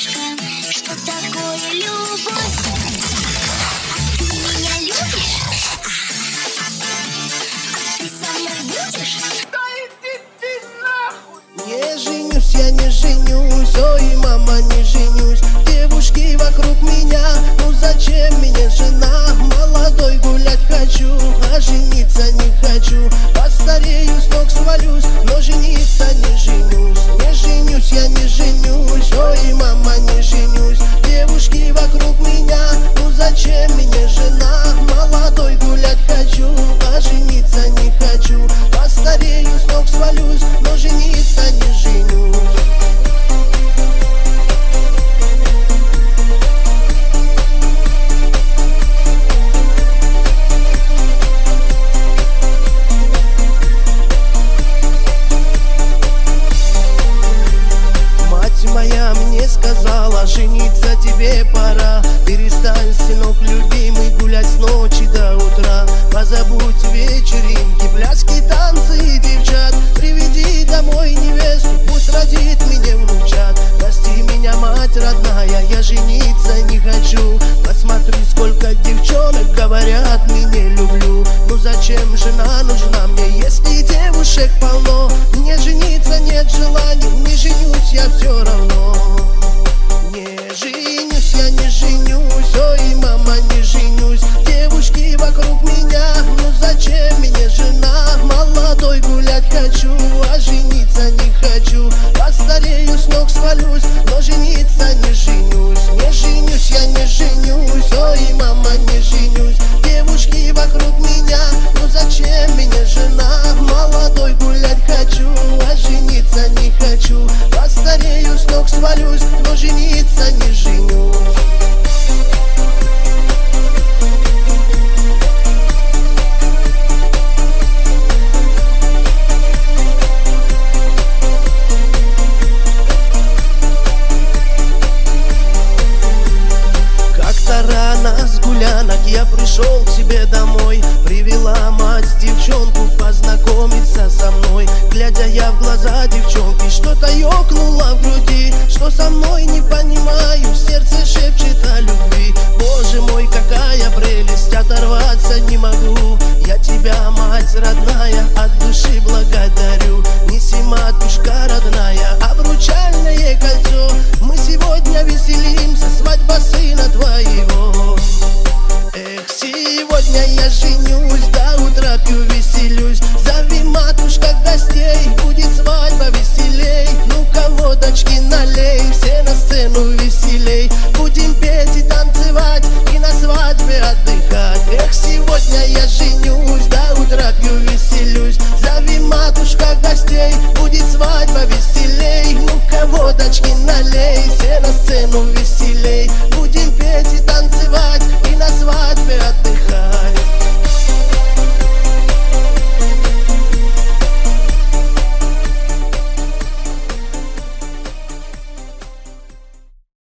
солнышко, что такое любовь? Ты меня любишь? Ты со мной будешь? Да иди ты нахуй! Не женюсь, я не женюсь, ой, мама, не женюсь. Девушки вокруг меня, ну зачем мне жена? Молодой гулять хочу, а жениться не хочу. Постарею, с ног свалюсь, но жениться не женюсь. Не женюсь, я не женюсь, ой, мама, не женюсь. Девушки вокруг меня, ну зачем мне жена? Молодой гулять хочу, а жениться не хочу. Постарею, с ног свалюсь, но жениться не женюсь. Моя мне сказала, жениться тебе пора. Перестань, сынок любимый, гулять с ночи до утра. Позабудь вечеринки, пляски, танцы и девчат. Приведи домой невесту, пусть родит мне внучат. Прости меня, мать родная, я жениться не хочу. Посмотри, сколько девчонок говорят, меня люблю. Ну зачем жена нужна мне, если девушек полно? Мне жениться нет желания, не женюсь я все равно. Не женюсь, я не женюсь, ой, мама, не женюсь. Девушки вокруг меня, ну зачем мне жена? Молодой гулять хочу, а жениться не хочу. Постарею, с ног свалюсь, но жениться не женюсь. Не женюсь, я не женюсь, ой, мама, не женюсь. Девушки вокруг меня, ну зачем мне жена? Молодой гулять хочу, а жениться не хочу. Постарею, с ног свалюсь, но жениться не женюсь. Как-то рано с гулянок я пришел к себе домой. Привела мать девчонку познакомиться со мной. Глядя я в глаза девчонки, что-то ёкнуло в груди. Что со мной не понимаю, сердце шепчет о любви. Боже мой, какая прелесть, оторваться не могу. Я тебя, мать родная, от души благодарю. Неси, матушка родная, обручальное кольцо. Мы сегодня веселимся, свадьба сына твоего. Эх, сегодня я женюсь, до утра пью